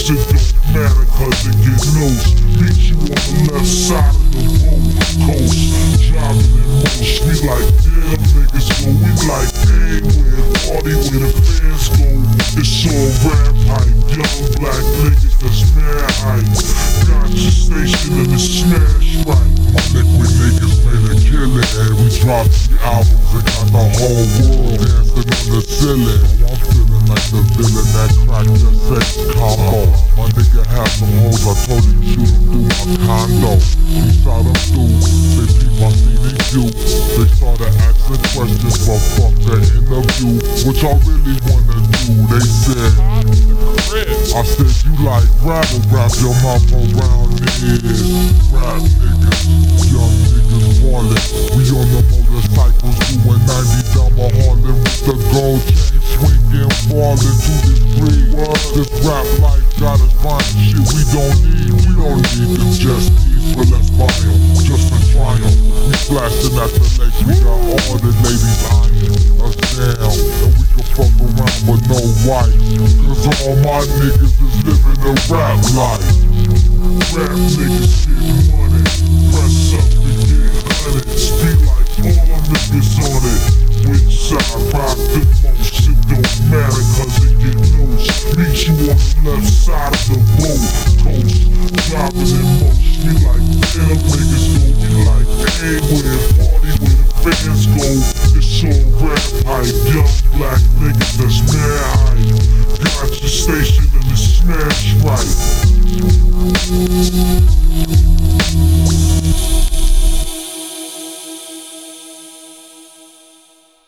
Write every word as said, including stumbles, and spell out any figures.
Shit don't matter cause it get loose. Meet you on the left side of the road coast. Driving in most, we like damn niggas go. We like anywhere, party where the fans go. It's all rap hype, young black niggas that's mad hype. Got your station and it's smash right. My liquid niggas made a killing and we dropped the albums and got the whole world dancing on the ceiling. I'm feeling like the villain that cracked the sex combo. My nigga had some hoes, I told him shoot him through my condo. He shot him through, they beat my C D Q. They started asking questions but fuck the interview. What y'all really wanna do? They said, I said you like rap, or wrap your mouth around it. Rap niggas, young niggas ballin'. We on the motorcycles doing ninety down my Harlem with the gold chain swinging, falling to the street. This rap life got us buying shit we don't need. We don't need them just these, but let's buy them just to try them. We blasting at the lake, we got all the ladies eyeing us down, and we can fuck around but no wife. Cause all my niggas is living a rap life. Rap niggas get money, press up.